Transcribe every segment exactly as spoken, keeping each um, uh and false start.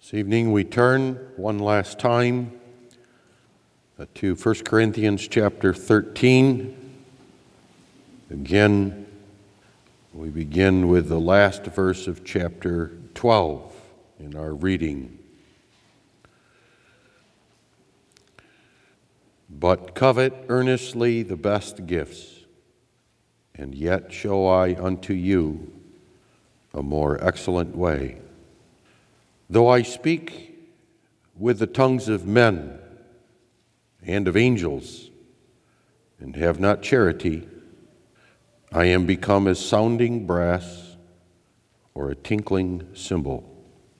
This evening we turn one last time to First Corinthians chapter thirteen. Again, we begin with the last verse of chapter twelve in our reading. But covet earnestly the best gifts, and yet show I unto you a more excellent way. Though I speak with the tongues of men and of angels, and have not charity, I am become as sounding brass or a tinkling cymbal.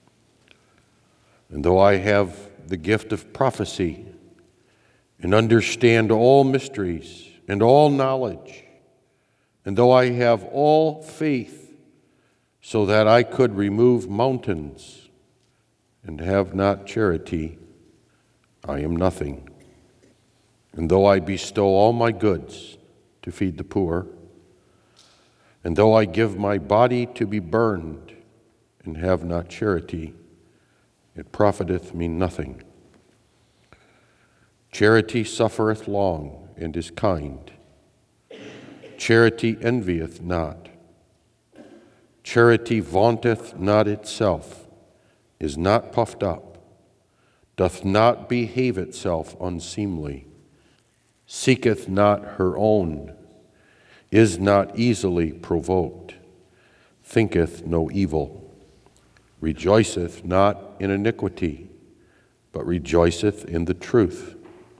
And though I have the gift of prophecy, and understand all mysteries and all knowledge, and though I have all faith, so that I could remove mountains, and have not charity, I am nothing. And though I bestow all my goods to feed the poor, and though I give my body to be burned, and have not charity, it profiteth me nothing. Charity suffereth long, and is kind. Charity envieth not. Charity vaunteth not itself, is not puffed up, doth not behave itself unseemly, seeketh not her own, is not easily provoked, thinketh no evil, rejoiceth not in iniquity, but rejoiceth in the truth,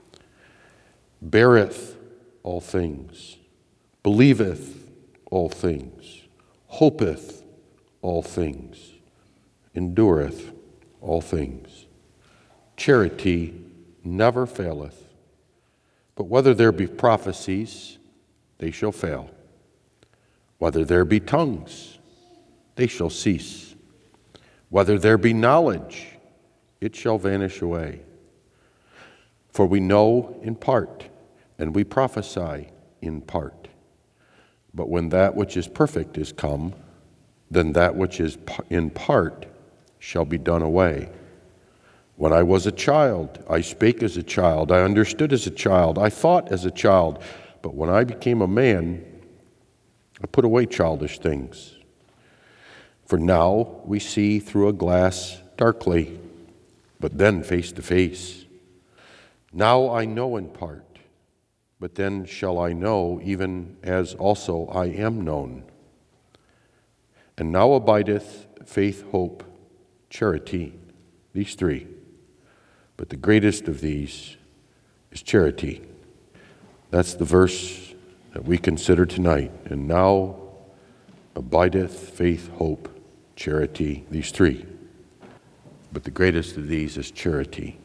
beareth all things, believeth all things, hopeth all things, endureth all things. Charity never faileth, but whether there be prophecies, they shall fail. Whether there be tongues, they shall cease. Whether there be knowledge, it shall vanish away. For we know in part, and we prophesy in part. But when that which is perfect is come, then that which is in part shall be done away. When I was a child, I spake as a child, I understood as a child, I thought as a child. But when I became a man, I put away childish things. For now we see through a glass darkly, but then face to face. Now I know in part, but then shall I know, even as also I am known. And now abideth faith, hope, charity, these three. But the greatest of these is charity. That's the verse that we consider tonight. And now abideth faith, hope, charity, these three. But the greatest of these is charity.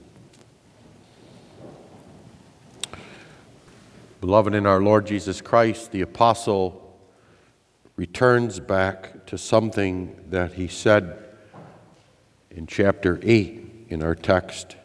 Beloved in our Lord Jesus Christ, the apostle returns back to something that he said in chapter eight in our text.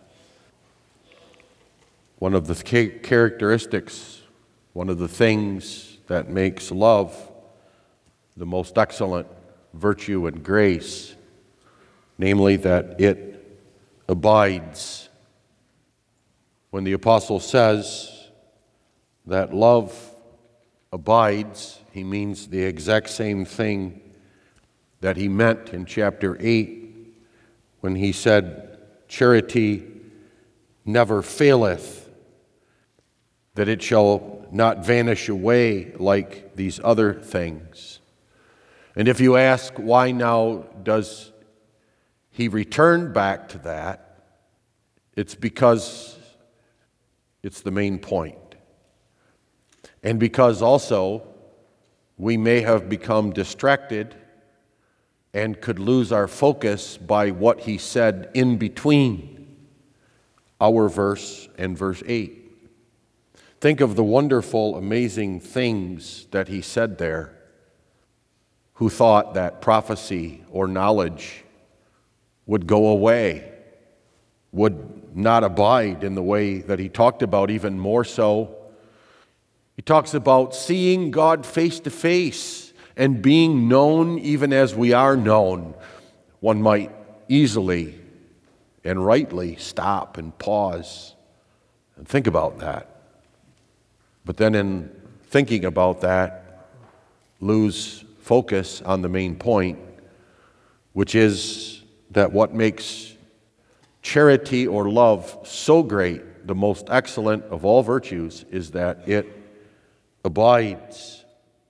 One of the characteristics, one of the things that makes love the most excellent virtue and grace, namely that it abides. When the apostle says that love abides, he means the exact same thing that he meant in chapter eight when he said, charity never faileth, that it shall not vanish away like these other things. And if you ask, why now does he return back to that? It's because it's the main point. And because also we may have become distracted and could lose our focus by what he said in between our verse and verse eight. Think of the wonderful, amazing things that he said there. Who thought that prophecy or knowledge would go away, would not abide in the way that he talked about, even more so. He talks about seeing God face to face and being known even as we are known. One might easily and rightly stop and pause and think about that. But then in thinking about that, lose focus on the main point, which is that what makes charity or love so great, the most excellent of all virtues, is that it abides.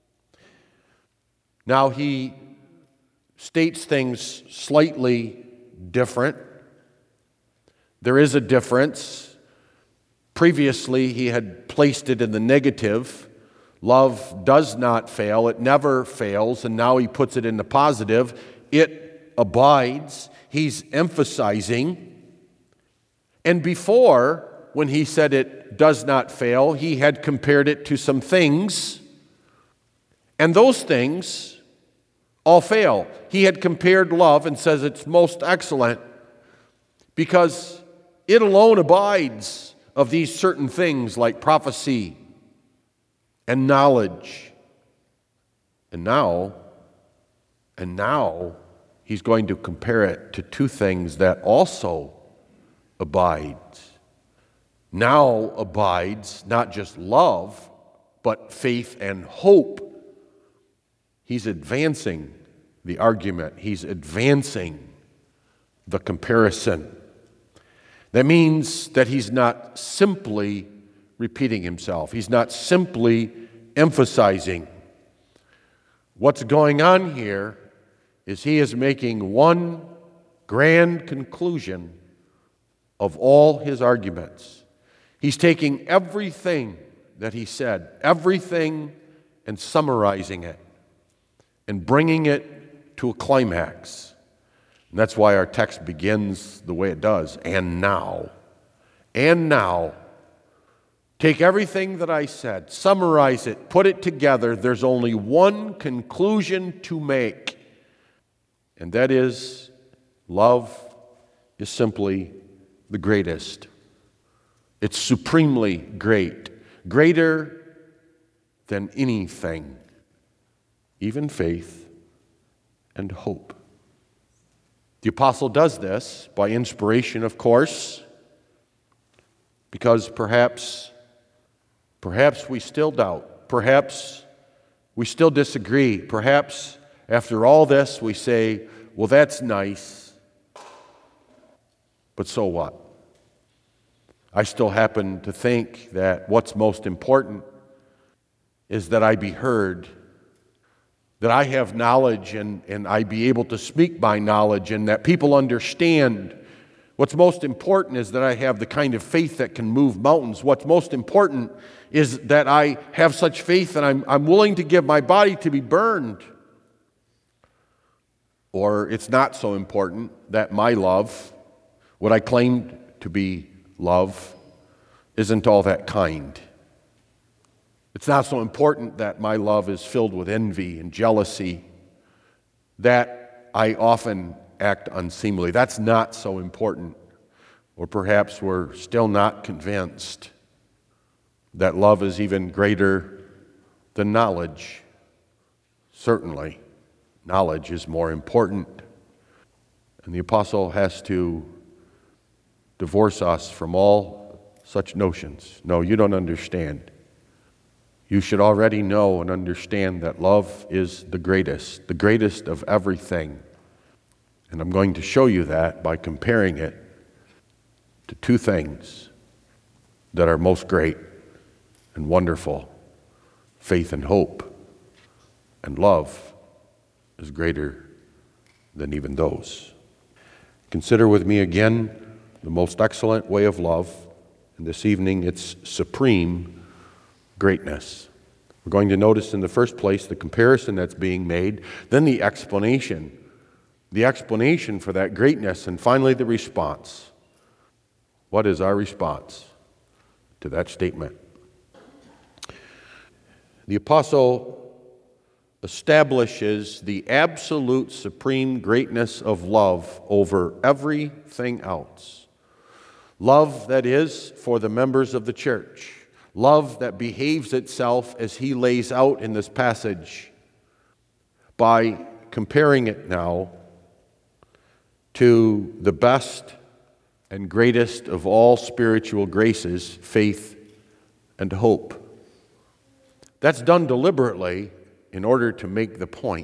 Now he states things slightly different. There is a difference. Previously, he had placed it in the negative. Love does not fail. It never fails. And now he puts it in the positive. It abides. He's emphasizing. And before, when he said it does not fail, he had compared it to some things. And those things all fail. He had compared love and says it's most excellent because it alone abides of these certain things like prophecy and knowledge. And now, and now, he's going to compare it to two things that also abide. Now abides not just love, but faith and hope. He's advancing the argument. He's advancing the comparison. That means that he's not simply repeating himself. He's not simply emphasizing. What's going on here is he is making one grand conclusion of all his arguments. He's taking everything that he said, everything, and summarizing it and bringing it to a climax. And that's why our text begins the way it does. And now, and now, take everything that I said, summarize it, put it together. There's only one conclusion to make, and that is love is simply the greatest. It's supremely great, greater than anything, even faith and hope. The apostle does this by inspiration, of course, because perhaps, perhaps we still doubt, perhaps we still disagree, perhaps after all this we say, well, that's nice, but so what? I still happen to think that what's most important is that I be heard, that I have knowledge and, and I be able to speak by knowledge and that people understand. What's most important is that I have the kind of faith that can move mountains. What's most important is that I have such faith that I'm, I'm willing to give my body to be burned. Or it's not so important that my love, what I claim to be love, isn't all that kind. It's not so important that my love is filled with envy and jealousy, that I often act unseemly. That's not so important. Or perhaps we're still not convinced that love is even greater than knowledge. Certainly, knowledge is more important. And the apostle has to divorce us from all such notions. No, you don't understand. You should already know and understand that love is the greatest, the greatest of everything. And I'm going to show you that by comparing it to two things that are most great and wonderful: faith and hope. And love is greater than even those. Consider with me again the most excellent way of love, and this evening it's supreme greatness. We're going to notice in the first place the comparison that's being made, then the explanation, the explanation for that greatness, and finally the response. What is our response to that statement? The apostle establishes the absolute supreme greatness of love over everything else. Love, that is, for the members of the church. Love that behaves itself as he lays out in this passage by comparing it now to the best and greatest of all spiritual graces, faith and hope. That's done deliberately in order to make the point.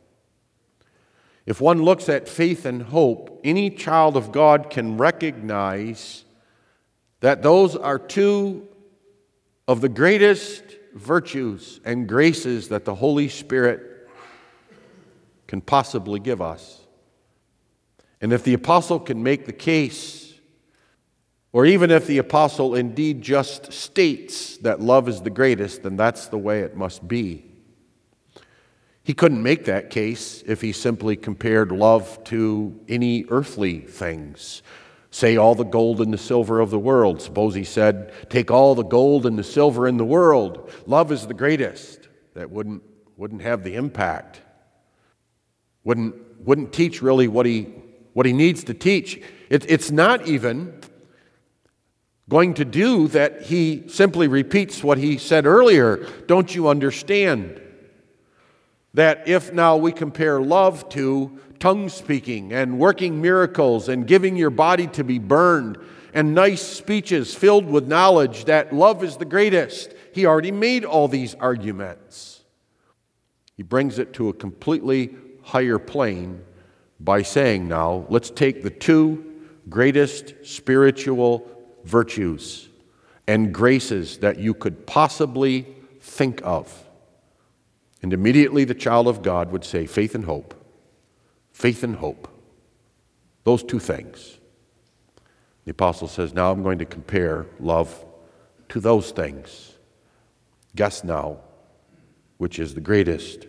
If one looks at faith and hope, any child of God can recognize that those are two of the greatest virtues and graces that the Holy Spirit can possibly give us. And if the apostle can make the case, or even if the apostle indeed just states that love is the greatest, then that's the way it must be. He couldn't make that case if he simply compared love to any earthly things. Say all the gold and the silver of the world. Suppose he said, take all the gold and the silver in the world. Love is the greatest. That wouldn't, wouldn't have the impact. Wouldn't, wouldn't teach really what he, what he needs to teach. It, it's not even going to do that he simply repeats what he said earlier. Don't you understand that if now we compare love to tongue speaking and working miracles and giving your body to be burned and nice speeches filled with knowledge, that love is the greatest? He already made all these arguments. He brings it to a completely higher plane by saying now, let's take the two greatest spiritual virtues and graces that you could possibly think of. And immediately the child of God would say, faith and hope. Faith and hope. Those two things. The apostle says, now I'm going to compare love to those things. Guess now, which is the greatest?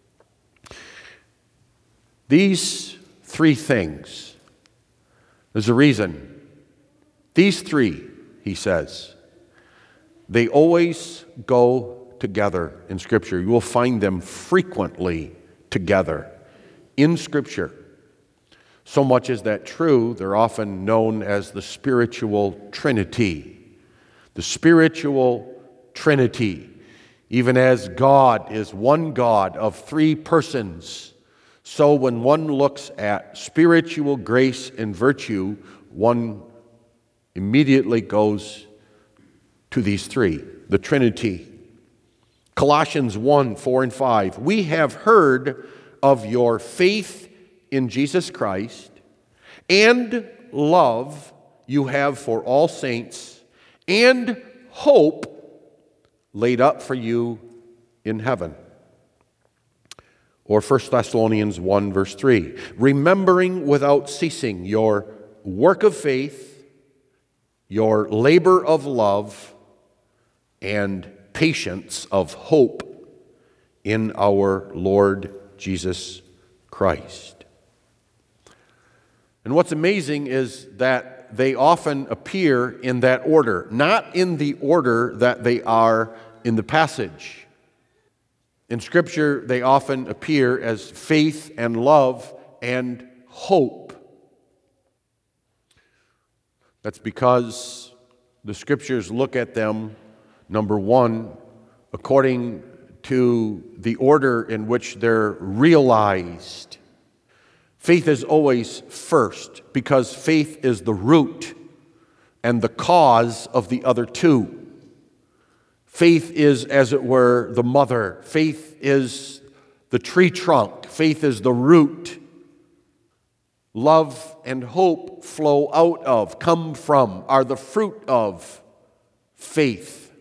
These three things, there's a reason. These three, he says, they always go together in Scripture. You will find them frequently together in Scripture. So much is that true, they're often known as the spiritual Trinity. The spiritual Trinity. Even as God is one God of three persons, so when one looks at spiritual grace and virtue, one immediately goes to these three, the Trinity. Colossians one, four and five. We have heard of your faith in Jesus Christ and love you have for all saints and hope laid up for you in heaven. Or First Thessalonians one, verse three. Remembering without ceasing your work of faith, your labor of love, and patience of hope in our Lord Jesus Christ. And what's amazing is that they often appear in that order, not in the order that they are in the passage. In Scripture, they often appear as faith and love and hope. That's because the Scriptures look at them, number one, according to the order in which they're realized. Faith is always first because faith is the root and the cause of the other two. Faith is, as it were, the mother. Faith is the tree trunk. Faith is the root. Love and hope flow out of, come from, are the fruit of faith.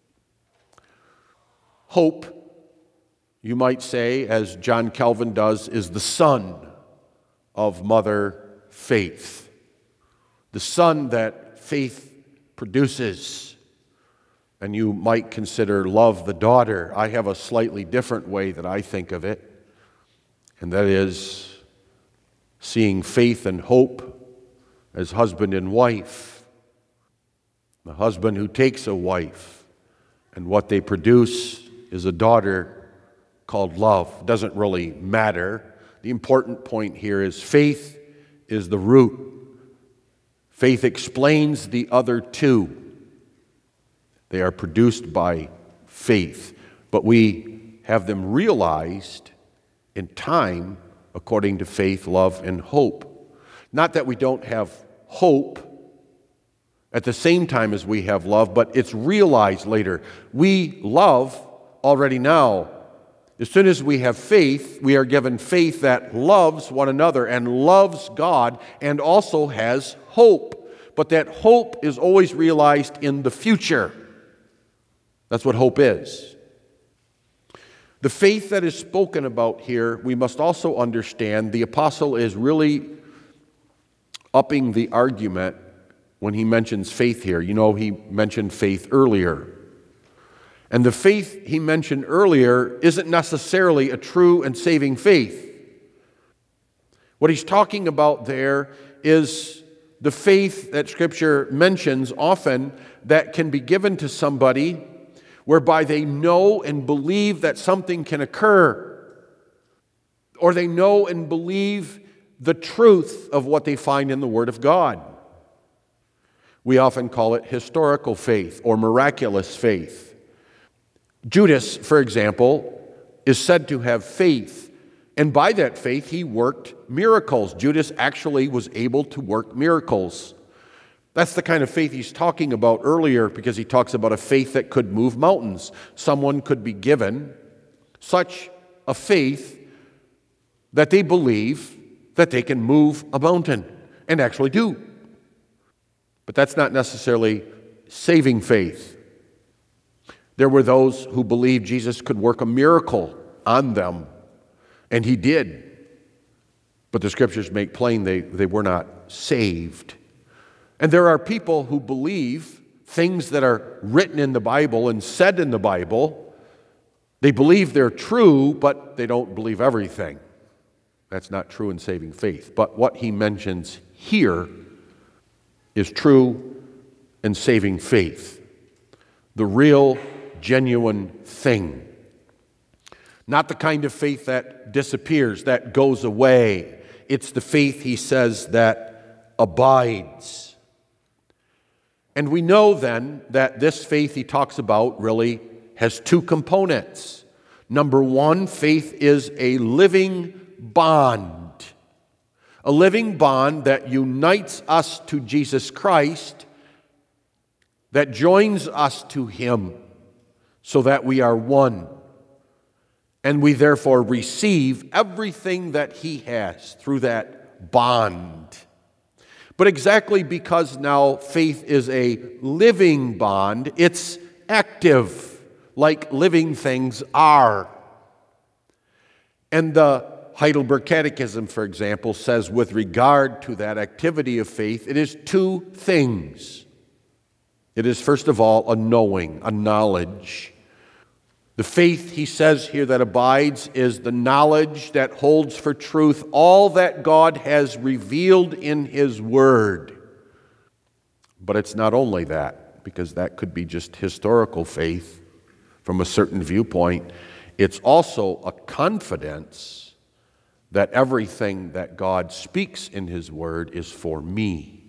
Hope, you might say, as John Calvin does, is the son of mother faith. The son that faith produces. And you might consider love the daughter. I have a slightly different way that I think of it, and that is seeing faith and hope as husband and wife. The husband who takes a wife, and what they produce is a daughter called love. It doesn't really matter. The important point here is faith is the root. Faith explains the other two. They are produced by faith, but we have them realized in time according to faith, love, and hope. Not that we don't have hope at the same time as we have love, but it's realized later. We love already now. As soon as we have faith, we are given faith that loves one another and loves God and also has hope. But that hope is always realized in the future. That's what hope is. The faith that is spoken about here, we must also understand the apostle is really upping the argument when he mentions faith here. You know, he mentioned faith earlier. And the faith he mentioned earlier isn't necessarily a true and saving faith. What he's talking about there is the faith that Scripture mentions often that can be given to somebody whereby they know and believe that something can occur, or they know and believe the truth of what they find in the Word of God. We often call it historical faith or miraculous faith. Judas, for example, is said to have faith, and by that faith he worked miracles. Judas actually was able to work miracles. That's the kind of faith he's talking about earlier, because he talks about a faith that could move mountains. Someone could be given such a faith that they believe that they can move a mountain, and actually do. But that's not necessarily saving faith. There were those who believed Jesus could work a miracle on them, and he did. But the Scriptures make plain they, they were not saved. And there are people who believe things that are written in the Bible and said in the Bible. They believe they're true, but they don't believe everything. That's not true in saving faith. But what he mentions here is true and saving faith. The real, genuine thing. Not the kind of faith that disappears, that goes away. It's the faith, he says, that abides. And we know then that this faith he talks about really has two components. Number one, faith is a living bond. A living bond that unites us to Jesus Christ, that joins us to him so that we are one. And we therefore receive everything that he has through that bond. But exactly because now faith is a living bond, it's active, like living things are. And the Heidelberg Catechism, for example, says with regard to that activity of faith, it is two things. It is, first of all, a knowing, a knowledge. The faith, he says here, that abides is the knowledge that holds for truth all that God has revealed in his word. But it's not only that, because that could be just historical faith from a certain viewpoint. It's also a confidence that everything that God speaks in his word is for me.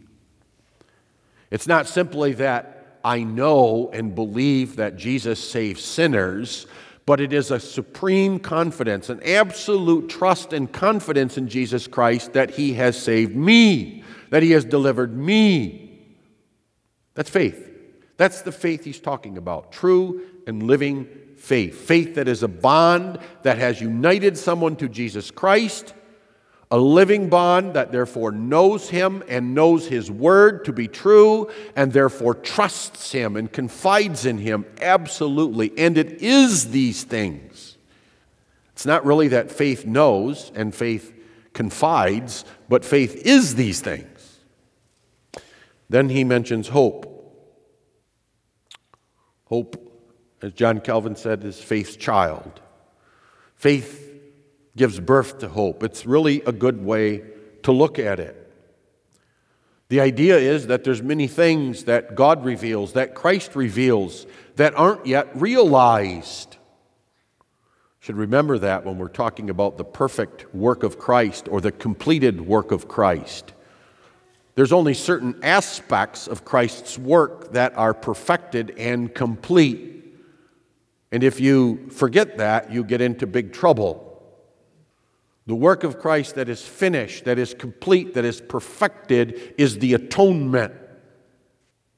It's not simply that I know and believe that Jesus saves sinners, but it is a supreme confidence, an absolute trust and confidence in Jesus Christ that he has saved me, that he has delivered me. That's faith. That's the faith he's talking about, true and living faith. Faith that is a bond that has united someone to Jesus Christ, a living bond that therefore knows him and knows his word to be true, and therefore trusts him and confides in him absolutely. And it is these things. It's not really that faith knows and faith confides, but faith is these things. Then he mentions hope. Hope, as John Calvin said, is faith's child. Faith gives birth to hope. It's really a good way to look at it. The idea is that there's many things that God reveals, that Christ reveals, that aren't yet realized. Should remember that when we're talking about the perfect work of Christ or the completed work of Christ. There's only certain aspects of Christ's work that are perfected and complete. And if you forget that, you get into big trouble. The work of Christ that is finished, that is complete, that is perfected, is the atonement.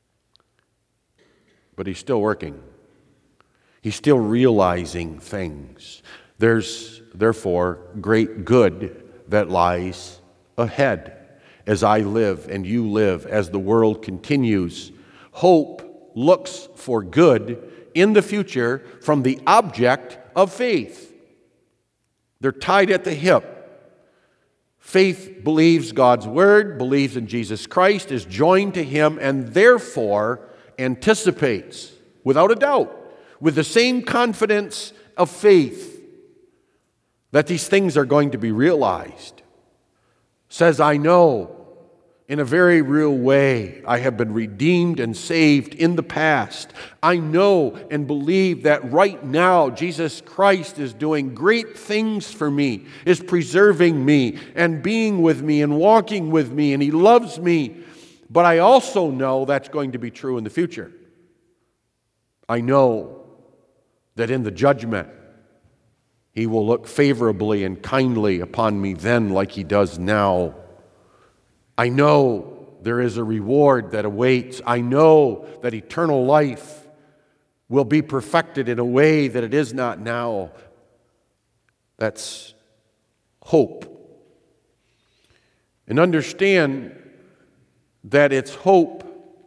but he's still working. He's still realizing things. There's, therefore, great good that lies ahead as I live and you live, as the world continues. Hope looks for good in the future from the object of faith. They're tied at the hip. Faith believes God's word, believes in Jesus Christ, is joined to him, and therefore anticipates, without a doubt, with the same confidence of faith, that these things are going to be realized. Says, I know in a very real way I have been redeemed and saved in the past. I know and believe that right now Jesus Christ is doing great things for me, is preserving me and being with me and walking with me, and he loves me. But I also know that's going to be true in the future. I know that in the judgment he will look favorably and kindly upon me then like he does now. I know there is a reward that awaits. I know that eternal life will be perfected in a way that it is not now. That's hope. And understand that it's hope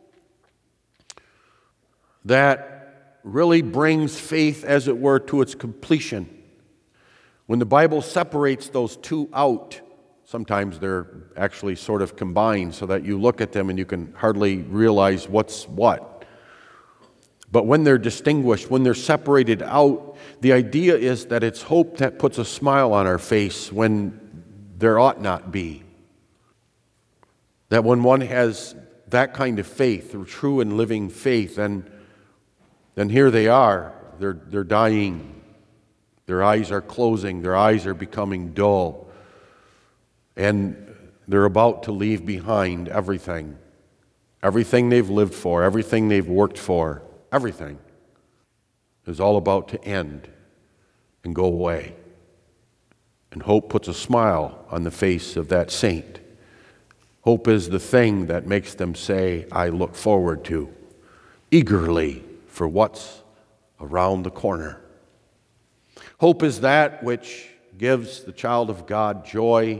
that really brings faith, as it were, to its completion. When the Bible separates those two out, sometimes they're actually sort of combined so that you look at them and you can hardly realize what's what. But when they're distinguished, when they're separated out, the idea is that it's hope that puts a smile on our face when there ought not be. That when one has that kind of faith, true and living faith, then, then here they are, they're, they're dying. Their eyes are closing, their eyes are becoming dull. And they're about to leave behind everything. Everything they've lived for, everything they've worked for, everything is all about to end and go away. And hope puts a smile on the face of that saint. Hope is the thing that makes them say, I look forward to, eagerly, for what's around the corner. Hope is that which gives the child of God joy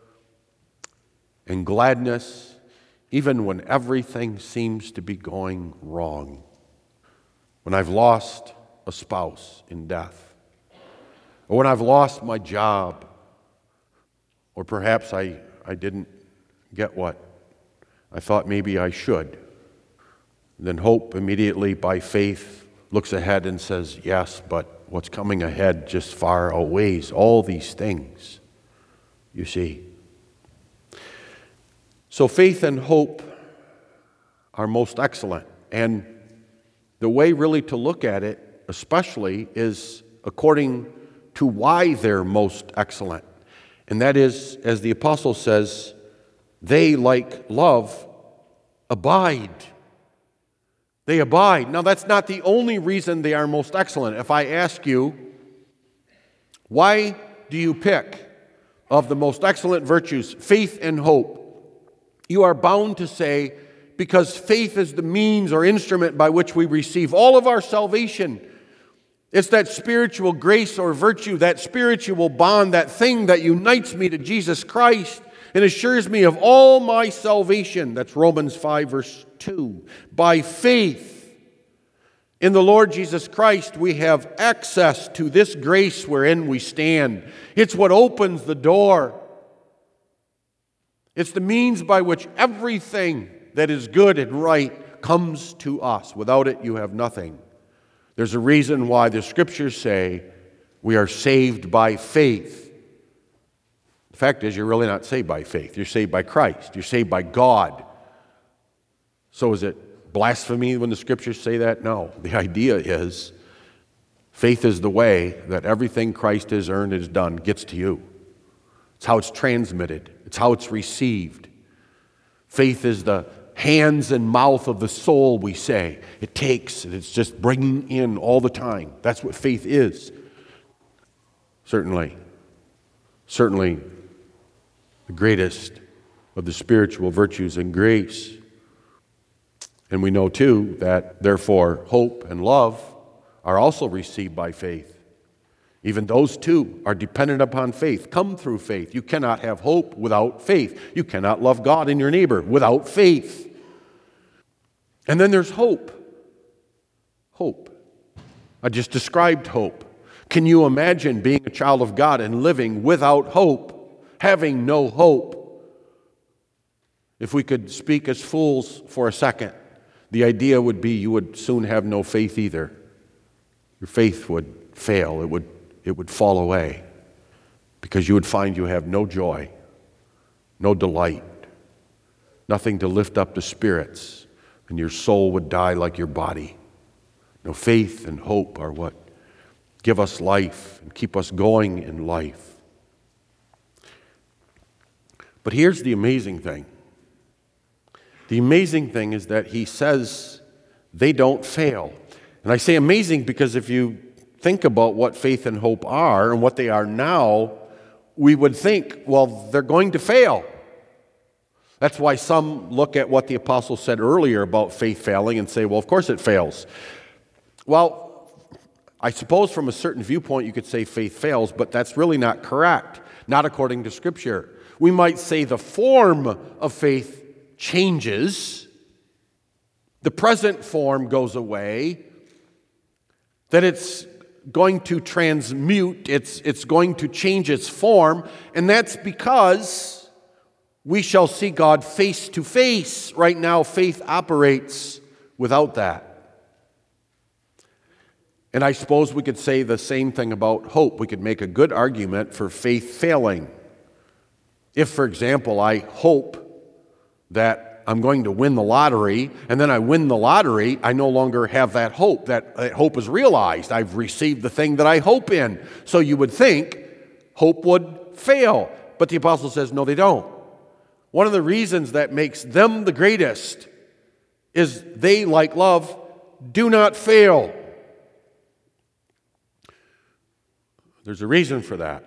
and gladness, even when everything seems to be going wrong. When I've lost a spouse in death, or when I've lost my job, or perhaps I, I didn't get what I thought maybe I should. Then hope immediately, by faith, looks ahead and says, yes, but what's coming ahead just far outweighs all these things, you see. So faith and hope are most excellent. And the way really to look at it, especially, is according to why they're most excellent. And that is, as the apostle says, they, like love, abide. They abide. Now, that's not the only reason they are most excellent. If I ask you, why do you pick of the most excellent virtues faith and hope? You are bound to say, because faith is the means or instrument by which we receive all of our salvation. It's that spiritual grace or virtue, that spiritual bond, that thing that unites me to Jesus Christ and assures me of all my salvation. That's Romans five, verse two. By faith in the Lord Jesus Christ, we have access to this grace wherein we stand. It's what opens the door. It's the means by which everything that is good and right comes to us. Without it, you have nothing. There's a reason why the Scriptures say we are saved by faith. The fact is, you're really not saved by faith. You're saved by Christ. You're saved by God. So is it blasphemy when the Scriptures say that? No. The idea is faith is the way that everything Christ has earned and has done gets to you. It's how it's transmitted. It's how it's received. Faith is the hands and mouth of the soul, we say. It takes, and it's just bringing in all the time. That's what faith is. Certainly, certainly the greatest of the spiritual virtues and grace. And we know too that therefore hope and love are also received by faith. Even those two are dependent upon faith, come through faith. You cannot have hope without faith. You cannot love God and your neighbor without faith. And then there's hope. Hope. I just described hope. Can you imagine being a child of God and living without hope, having no hope? If we could speak as fools for a second, the idea would be you would soon have no faith either. Your faith would fail. It would, it would fall away because you would find you have no joy, no delight, nothing to lift up the spirits, and your soul would die like your body. No, faith and hope are what give us life and keep us going in life. But here's the amazing thing. The amazing thing is that he says they don't fail. And I say amazing because if you think about what faith and hope are and what they are now, we would think, well, they're going to fail. That's why some look at what the apostle said earlier about faith failing and say, well, of course it fails. Well, I suppose from a certain viewpoint you could say faith fails, but that's really not correct, not according to Scripture. We might say the form of faith changes, the present form goes away, that it's going to transmute, it's, it's going to change its form, and that's because we shall see God face to face. Right now, faith operates without that. And I suppose we could say the same thing about hope. We could make a good argument for faith failing. If, for example, I hope that I'm going to win the lottery, and then I win the lottery, I no longer have that hope. That, that hope is realized. I've received the thing that I hope in. So you would think hope would fail. But the apostle says, no, they don't. One of the reasons that makes them the greatest is they, like love, do not fail. There's a reason for that.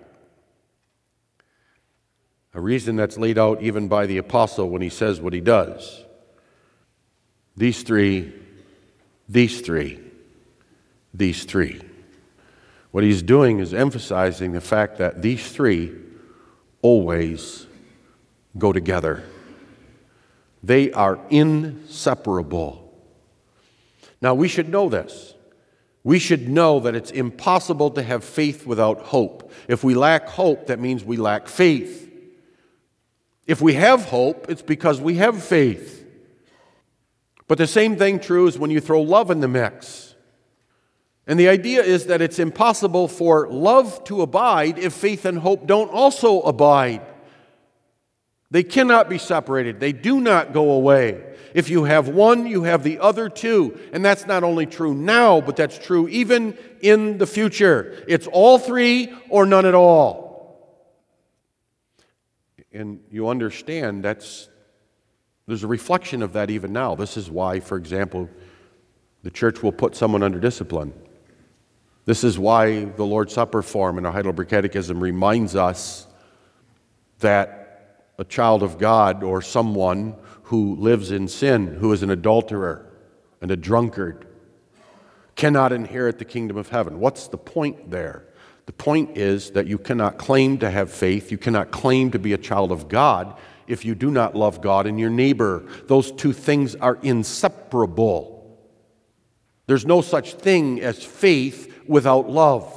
A reason that's laid out even by the apostle when he says what he does. These three, these three, these three. What he's doing is emphasizing the fact that these three always go together. They are inseparable. Now, we should know this. We should know that it's impossible to have faith without hope. If we lack hope, that means we lack faith. If we have hope, it's because we have faith. But the same thing true is when you throw love in the mix. And the idea is that it's impossible for love to abide if faith and hope don't also abide. They cannot be separated. They do not go away. If you have one, you have the other too. And that's not only true now, but that's true even in the future. It's all three or none at all. And you understand that's there's a reflection of that even now. This is why, for example, the church will put someone under discipline. This is why the Lord's Supper form in our Heidelberg Catechism reminds us that a child of God or someone who lives in sin, who is an adulterer and a drunkard, cannot inherit the kingdom of heaven. What's the point there? The point is that you cannot claim to have faith, you cannot claim to be a child of God if you do not love God and your neighbor. Those two things are inseparable. There's no such thing as faith without love.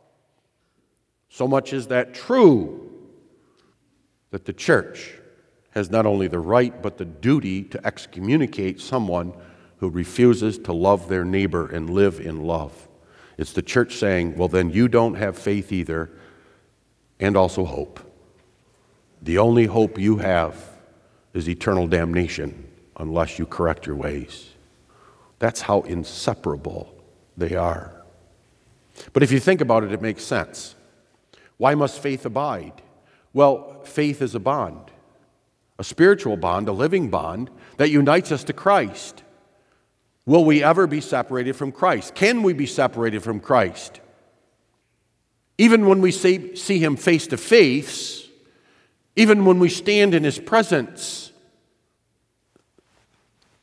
So much is that true that the church has not only the right but the duty to excommunicate someone who refuses to love their neighbor and live in love. It's the church saying, well, then you don't have faith either, and also hope. The only hope you have is eternal damnation unless you correct your ways. That's how inseparable they are. But if you think about it, it makes sense. Why must faith abide? Well, faith is a bond, a spiritual bond, a living bond that unites us to Christ. Will we ever be separated from Christ? Can we be separated from Christ? Even when we see, see Him face to face, even when we stand in His presence,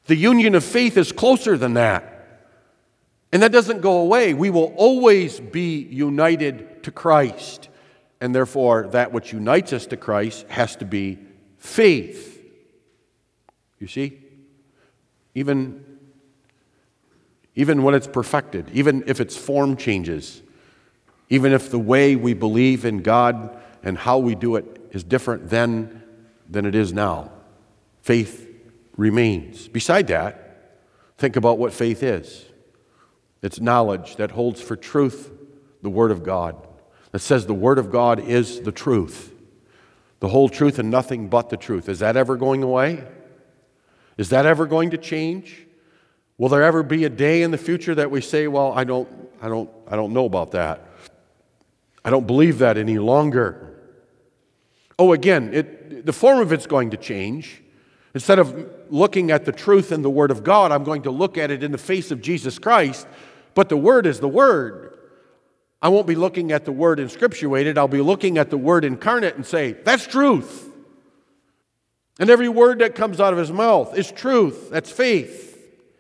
The union of faith is closer than that. And that doesn't go away. We will always be united to Christ. And therefore, that which unites us to Christ has to be faith. You see? Even, even when it's perfected, even if its form changes, even if the way we believe in God and how we do it is different then than it is now, faith remains. Beside that, think about what faith is. It's knowledge that holds for truth the Word of God. That says the Word of God is the truth. The whole truth and nothing but the truth. Is that ever going away? Is that ever going to change? Will there ever be a day in the future that we say, well, I don't, I don't, I don't know about that. I don't believe that any longer. Oh, again, it, the form of it's going to change. Instead of looking at the truth in the Word of God, I'm going to look at it in the face of Jesus Christ. But the Word is the Word. I won't be looking at the Word inscripturated. I'll be looking at the Word incarnate and say, that's truth. And every word that comes out of His mouth is truth. That's faith.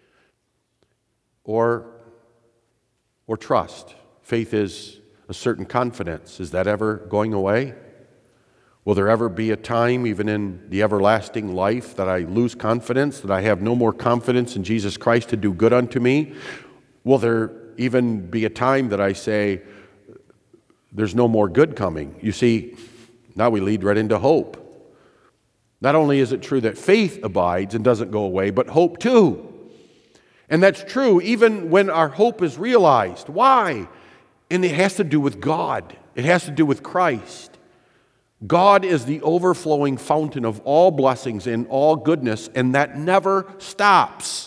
Or, or trust. Faith is a certain confidence. Is that ever going away? Will there ever be a time, even in the everlasting life, that I lose confidence, that I have no more confidence in Jesus Christ to do good unto me? Will there even be a time that I say, there's no more good coming? You see, now we lead right into hope. Not only is it true that faith abides and doesn't go away, but hope too. And that's true even when our hope is realized. Why? And it has to do with God. It has to do with Christ. God is the overflowing fountain of all blessings and all goodness, and that never stops.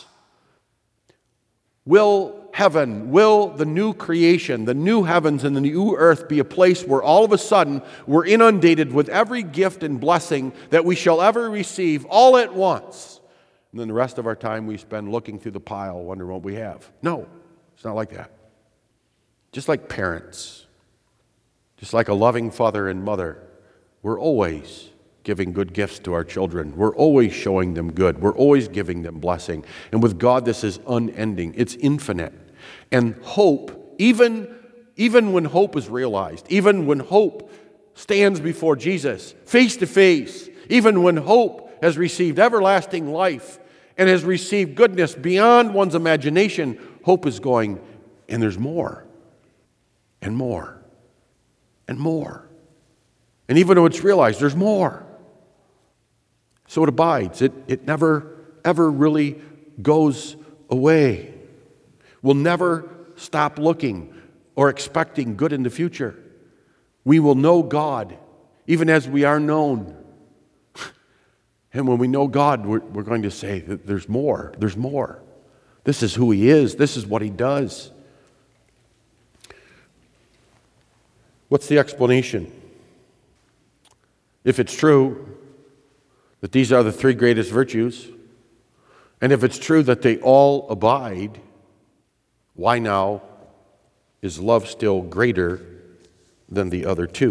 Will heaven, will the new creation, the new heavens and the new earth be a place where all of a sudden we're inundated with every gift and blessing that we shall ever receive all at once? And then the rest of our time we spend looking through the pile, wondering what we have. No, it's not like that. Just like parents, just like a loving father and mother, we're always giving good gifts to our children. We're always showing them good. We're always giving them blessing. And with God, this is unending. It's infinite. And hope, even, even when hope is realized, even when hope stands before Jesus face to face, even when hope has received everlasting life and has received goodness beyond one's imagination, hope is going, and there's more, and more, and more. And even though it's realized, there's more. So it abides. It, it never, ever really goes away. We'll never stop looking or expecting good in the future. We will know God even as we are known. And when we know God, we're, we're going to say that there's more. There's more. This is who He is. This is what He does. What's the explanation? If it's true that these are the three greatest virtues, and if it's true that they all abide, why now is love still greater than the other two?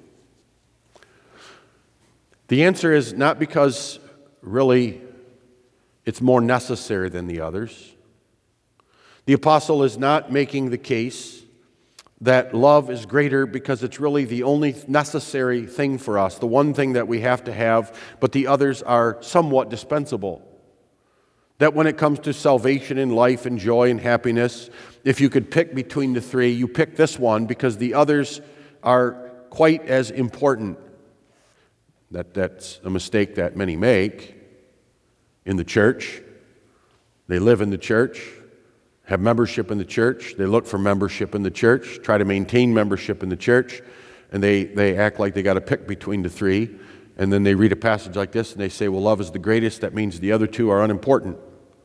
The answer is not because really it's more necessary than the others. The apostle is not making the case that love is greater because it's really the only necessary thing for us, the one thing that we have to have, but the others are somewhat dispensable. That when it comes to salvation and life and joy and happiness, if you could pick between the three, you pick this one because the others are quite as important. That, that's a mistake that many make in the church. They live in the church, have membership in the church, they look for membership in the church, try to maintain membership in the church, and they, they act like they got to pick between the three, and then they read a passage like this and they say, well, love is the greatest, that means the other two are unimportant.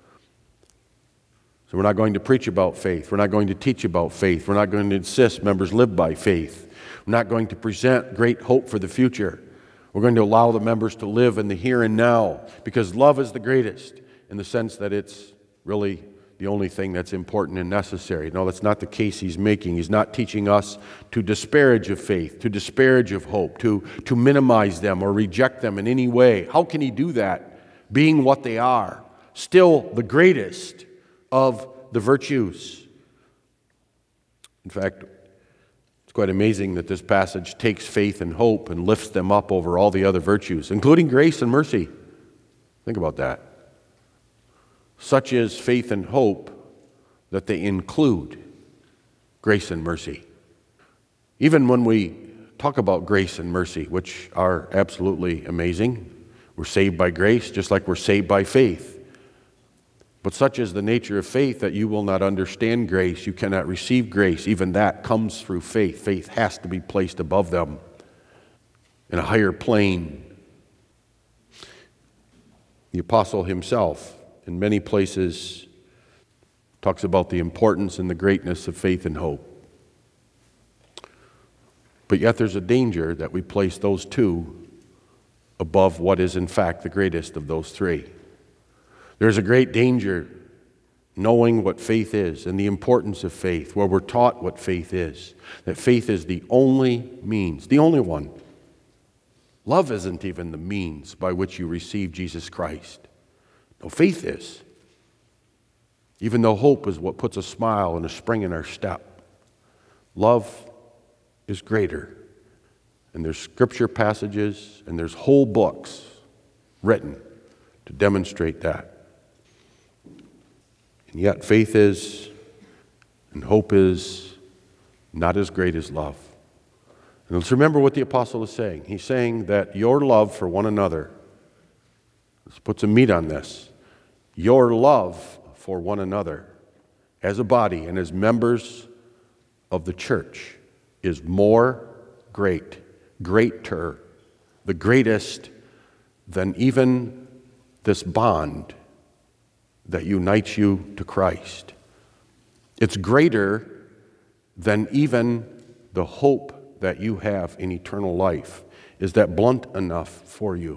So we're not going to preach about faith, we're not going to teach about faith, we're not going to insist members live by faith, we're not going to present great hope for the future. We're going to allow the members to live in the here and now, because love is the greatest in the sense that it's really the only thing that's important and necessary. No, that's not the case he's making. He's not teaching us to disparage of faith, to disparage of hope, to, to minimize them or reject them in any way. How can he do that, being what they are? still the greatest of the virtues. In fact, it's quite amazing that this passage takes faith and hope and lifts them up over all the other virtues, including grace and mercy. Think about that. Such is faith and hope that they include grace and mercy. Even when we talk about grace and mercy, which are absolutely amazing, we're saved by grace just like we're saved by faith. But such is the nature of faith that you will not understand grace. You cannot receive grace. Even that comes through faith. Faith has to be placed above them in a higher plane. The apostle himself, in many places, talks about the importance and the greatness of faith and hope. But yet there's a danger that we place those two above what is in fact the greatest of those three. There's a great danger knowing what faith is and the importance of faith, where we're taught what faith is, that faith is the only means, the only one. Love isn't even the means by which you receive Jesus Christ. No, faith is. Even though hope is what puts a smile and a spring in our step, love is greater. And there's scripture passages and there's whole books written to demonstrate that. And yet faith is and hope is not as great as love. And let's remember what the apostle is saying. He's saying that your love for one another, let's put some meat on this, your love for one another as a body and as members of the church is more great, greater, the greatest than even this bond that unites you to Christ. It's greater than even the hope that you have in eternal life. Is that blunt enough for you?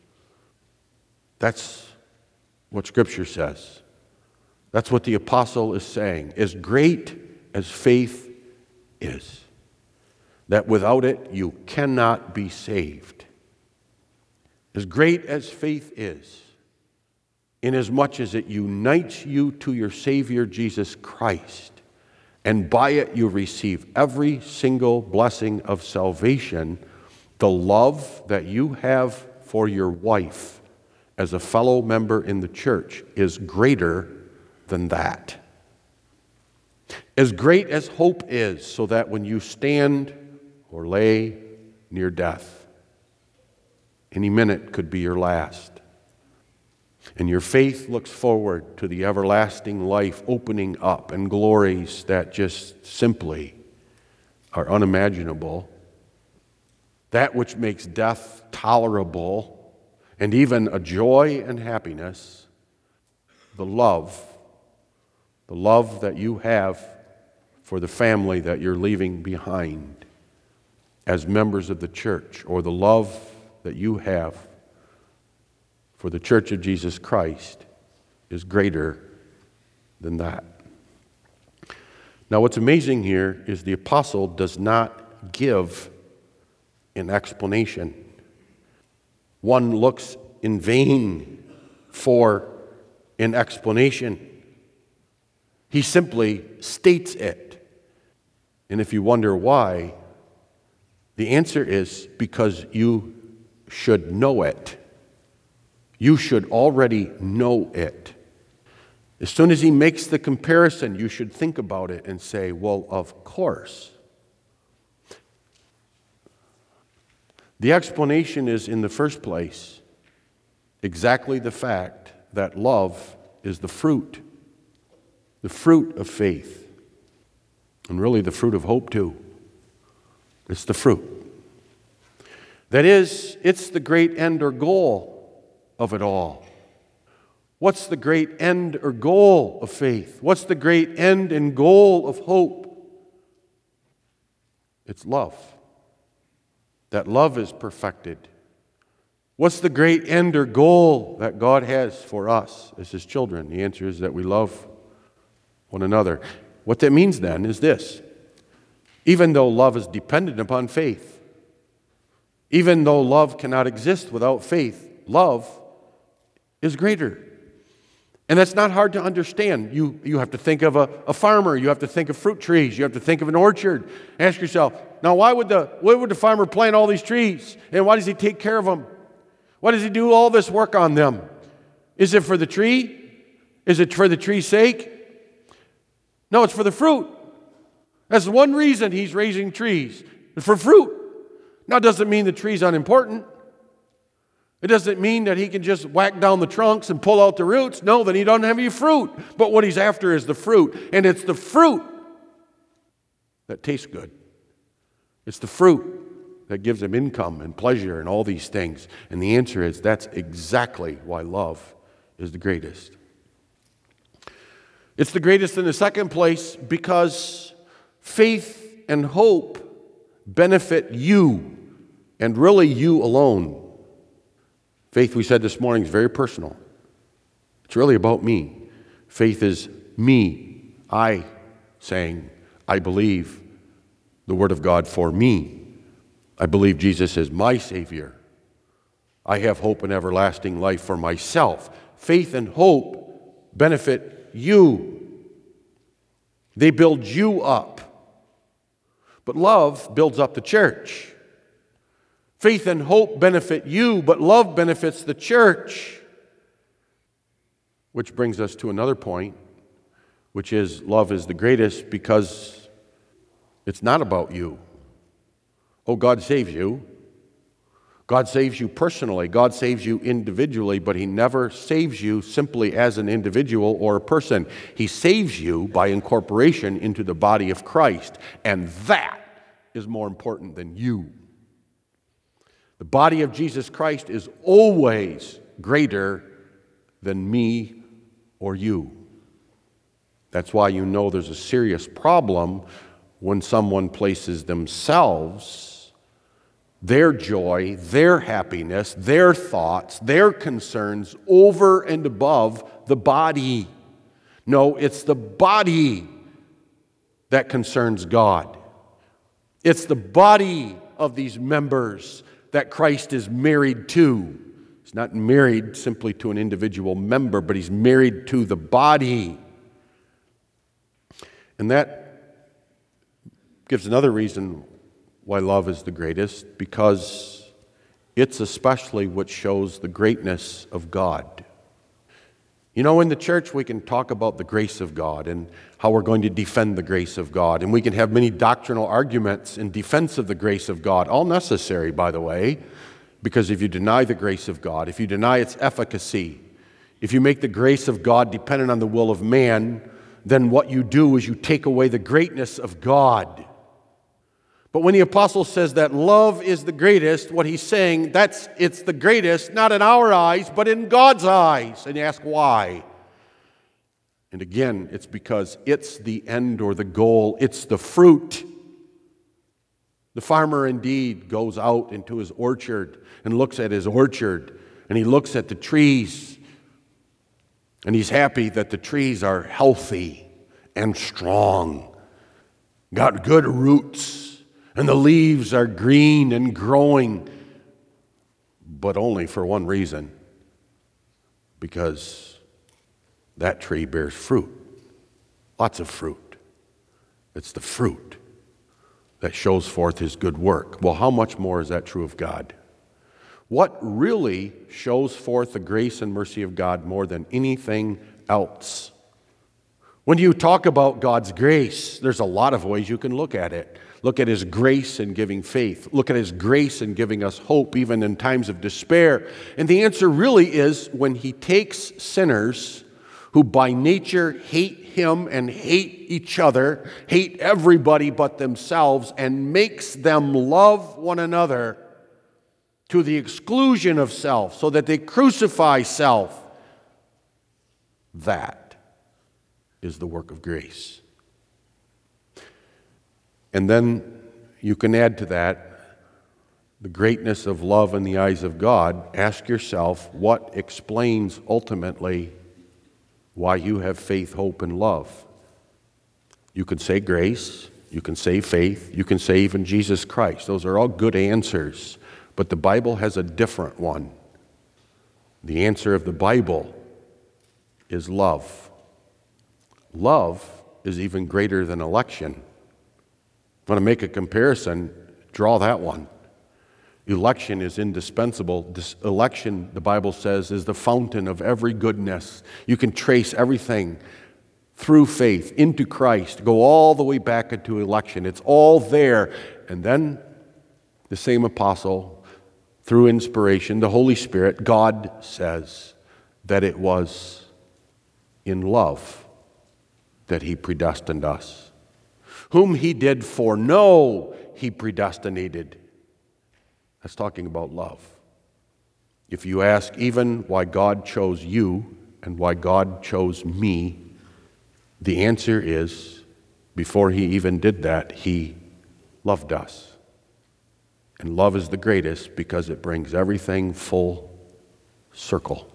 That's what Scripture says. That's what the apostle is saying. As great as faith is, that without it you cannot be saved. As great as faith is, inasmuch as it unites you to your Savior Jesus Christ, and by it you receive every single blessing of salvation, the love that you have for your wife as a fellow member in the church is greater than that. As great as hope is, so that when you stand or lay near death, any minute could be your last. And your faith looks forward to the everlasting life opening up and glories that just simply are unimaginable. That which makes death tolerable and even a joy and happiness, the love, the love that you have for the family that you're leaving behind as members of the church, or the love that you have for the Church of Jesus Christ is greater than that. Now, what's amazing here is the apostle does not give an explanation. One looks in vain for an explanation. He simply states it. And if you wonder why, the answer is because you should know it. You should already know it. As soon as he makes the comparison, you should think about it and say, well, of course. The explanation is, in the first place, exactly the fact that love is the fruit, the fruit of faith, and really the fruit of hope too. It's the fruit. That is, it's the great end or goal of it all. What's the great end or goal of faith? What's the great end and goal of hope? It's love. That love is perfected. What's the great end or goal that God has for us as His children? The answer is that we love one another. What that means then is this: even though love is dependent upon faith, even though love cannot exist without faith, love is greater. And that's not hard to understand. You, you have to think of a, a farmer. You have to think of fruit trees. You have to think of an orchard. Ask yourself, now why would, the, why would the farmer plant all these trees? And why does he take care of them? Why does he do all this work on them? Is it for the tree? Is it for the tree's sake? No, it's for the fruit. That's one reason he's raising trees, for fruit. Now, it doesn't mean the tree's unimportant. It doesn't mean that he can just whack down the trunks and pull out the roots. No, then he doesn't have any fruit. But what he's after is the fruit. And it's the fruit that tastes good. It's the fruit that gives him income and pleasure and all these things. And the answer is that's exactly why love is the greatest. It's the greatest in the second place because faith and hope benefit you, and really you alone. Faith, we said this morning, is very personal. It's really about me. Faith is me, I saying, I believe the Word of God for me. I believe Jesus is my Savior. I have hope and everlasting life for myself. Faith and hope benefit you. They build you up. But love builds up the church. Faith and hope benefit you, but love benefits the church. Which brings us to another point, which is love is the greatest because it's not about you. Oh, God saves you. God saves you personally. God saves you individually, but He never saves you simply as an individual or a person. He saves you by incorporation into the body of Christ, and that is more important than you. The body of Jesus Christ is always greater than me or you. That's why you know there's a serious problem when someone places themselves, their joy, their happiness, their thoughts, their concerns over and above the body. No, it's the body that concerns God. It's the body of these members that Christ is married to. He's not married simply to an individual member, but He's married to the body. And that gives another reason why love is the greatest, because it's especially what shows the greatness of God. You know, in the church we can talk about the grace of God and how we're going to defend the grace of God, and we can have many doctrinal arguments in defense of the grace of God, all necessary, by the way, because if you deny the grace of God, if you deny its efficacy, if you make the grace of God dependent on the will of man, then what you do is you take away the greatness of God. But when the apostle says that love is the greatest, what he's saying, that's it's the greatest, not in our eyes, but in God's eyes. And you ask why? And again, it's because it's the end or the goal. It's the fruit. The farmer indeed goes out into his orchard and looks at his orchard, and he looks at the trees, and he's happy that the trees are healthy and strong, got good roots, and the leaves are green and growing, but only for one reason, because that tree bears fruit, lots of fruit. It's the fruit that shows forth His good work. Well, how much more is that true of God? What really shows forth the grace and mercy of God more than anything else? When you talk about God's grace, there's a lot of ways you can look at it. Look at His grace in giving faith. Look at His grace in giving us hope, even in times of despair. And the answer really is when He takes sinners who by nature hate Him and hate each other, hate everybody but themselves, and makes them love one another to the exclusion of self, so that they crucify self. That is the work of grace. And then you can add to that the greatness of love in the eyes of God. Ask yourself, what explains ultimately why you have faith, hope, and love? You can say grace, you can say faith, you can say even Jesus Christ. Those are all good answers. But the Bible has a different one. The answer of the Bible is love. Love is even greater than election. If you want to make a comparison, draw that one. Election is indispensable. This election, the Bible says, is the fountain of every goodness. You can trace everything through faith into Christ, go all the way back into election. It's all there. And then the same apostle, through inspiration, the Holy Spirit, God says that it was in love that he predestined us. Whom he did foreknow, he predestinated. That's talking about love. If you ask even why God chose you and why God chose me, the answer is, before he even did that, he loved us. And love is the greatest because it brings everything full circle.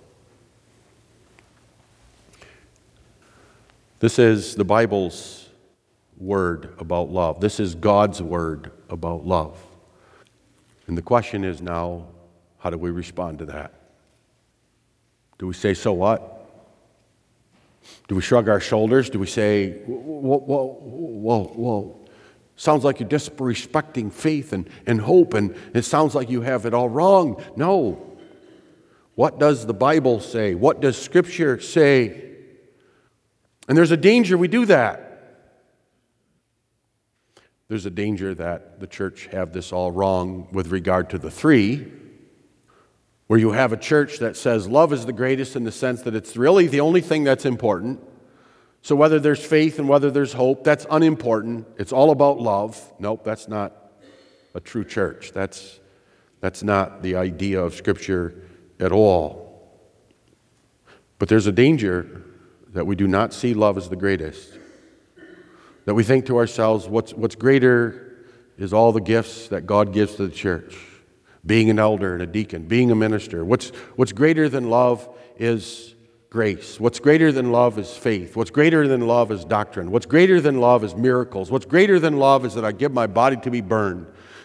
This is the Bible's word about love. This is God's word about love. And the question is now, how do we respond to that? Do we say, so what? Do we shrug our shoulders? Do we say, whoa, whoa, whoa, whoa, sounds like you're disrespecting faith and, and hope, and it sounds like you have it all wrong. No. What does the Bible say? What does Scripture say? And there's a danger we do that. There's a danger that the church have this all wrong with regard to the three, where you have a church that says love is the greatest in the sense that it's really the only thing that's important. So whether there's faith and whether there's hope, that's unimportant. It's all about love. Nope, that's not a true church. That's, that's not the idea of Scripture at all. But there's a danger that we do not see love as the greatest. That we think to ourselves, what's, what's greater is all the gifts that God gives to the church. Being an elder and a deacon, being a minister. What's, what's greater than love is grace. What's greater than love is faith. What's greater than love is doctrine. What's greater than love is miracles. What's greater than love is that I give my body to be burned.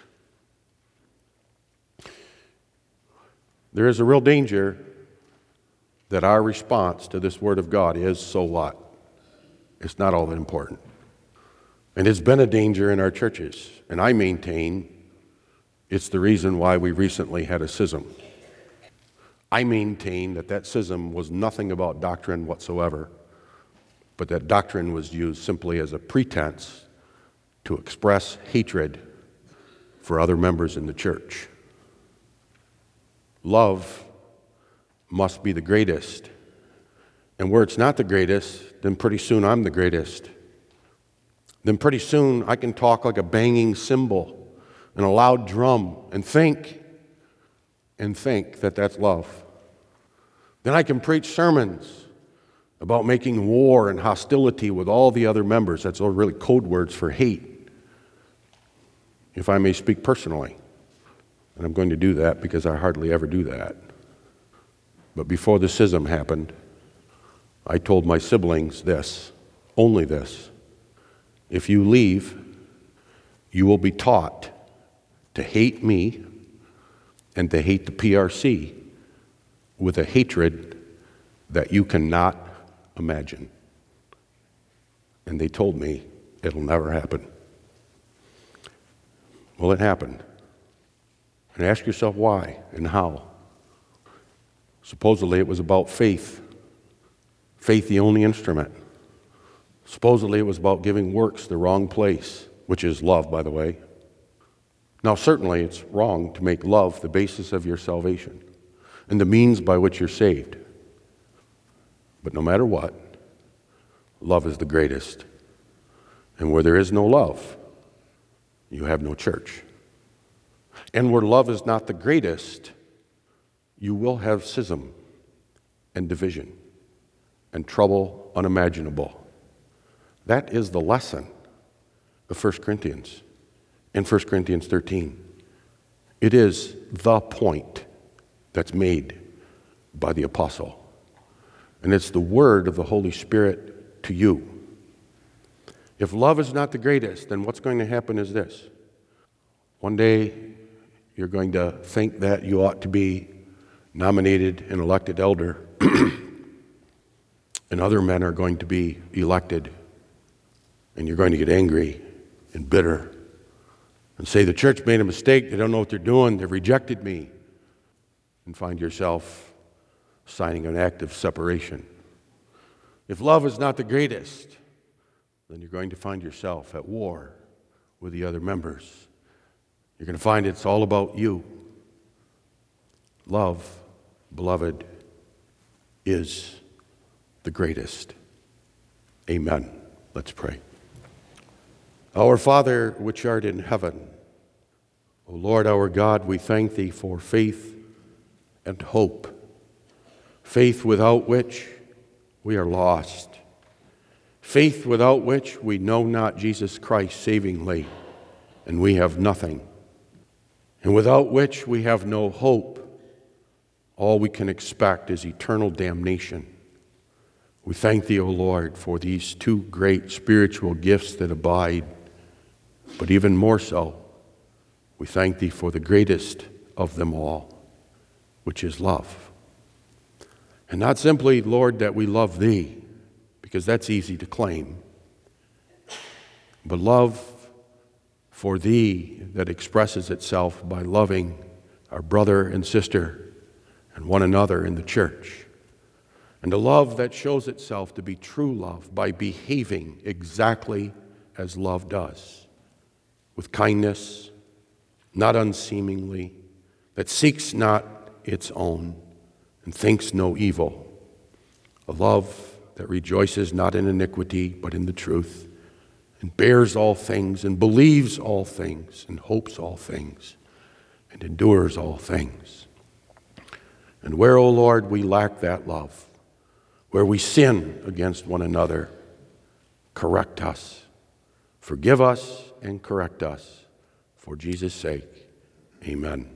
There is a real danger that our response to this Word of God is, so what? It's not all that important. And it's been a danger in our churches. And I maintain it's the reason why we recently had a schism. I maintain that that schism was nothing about doctrine whatsoever, but that doctrine was used simply as a pretense to express hatred for other members in the church. Love must be the greatest. And where it's not the greatest, then pretty soon I'm the greatest. Then pretty soon I can talk like a banging cymbal and a loud drum and think and think that that's love. Then I can preach sermons about making war and hostility with all the other members. That's all really code words for hate, if I may speak personally. And I'm going to do that because I hardly ever do that. But before the schism happened, I told my siblings this, only this: if you leave, you will be taught to hate me and to hate the P R C with a hatred that you cannot imagine. And they told me it'll never happen. Well, it happened. And ask yourself why and how. Supposedly it was about faith. Faith, the only instrument. Supposedly it was about giving works the wrong place, which is love, by the way. Now, certainly it's wrong to make love the basis of your salvation and the means by which you're saved. But no matter what, love is the greatest. And where there is no love, you have no church. And where love is not the greatest, you will have schism and division and trouble unimaginable. That is the lesson of First Corinthians and First Corinthians thirteen. It is the point that's made by the apostle. And it's the word of the Holy Spirit to you. If love is not the greatest, then what's going to happen is this. One day, you're going to think that you ought to be nominated and elected elder. and other men are going to be elected, and you're going to get angry and bitter and say, the church made a mistake, they don't know what they're doing, they've rejected me, and find yourself signing an act of separation. If love is not the greatest, then you're going to find yourself at war with the other members. You're going to find it's all about you. Love, beloved, is the greatest. Amen. Let's pray. Our Father, which art in heaven, O Lord our God, we thank thee for faith and hope, faith without which we are lost, faith without which we know not Jesus Christ savingly, and we have nothing, and without which we have no hope. All we can expect is eternal damnation. We thank thee, O Lord, for these two great spiritual gifts that abide, but even more so, we thank thee for the greatest of them all, which is love. And not simply, Lord, that we love thee, because that's easy to claim, but love for thee that expresses itself by loving our brother and sister and one another in the church, and a love that shows itself to be true love by behaving exactly as love does, with kindness, not unseemingly, that seeks not its own and thinks no evil, a love that rejoices not in iniquity but in the truth, and bears all things, and believes all things, and hopes all things, and endures all things. And where, O Lord, we lack that love, where we sin against one another, correct us, forgive us, and correct us. For Jesus' sake, amen.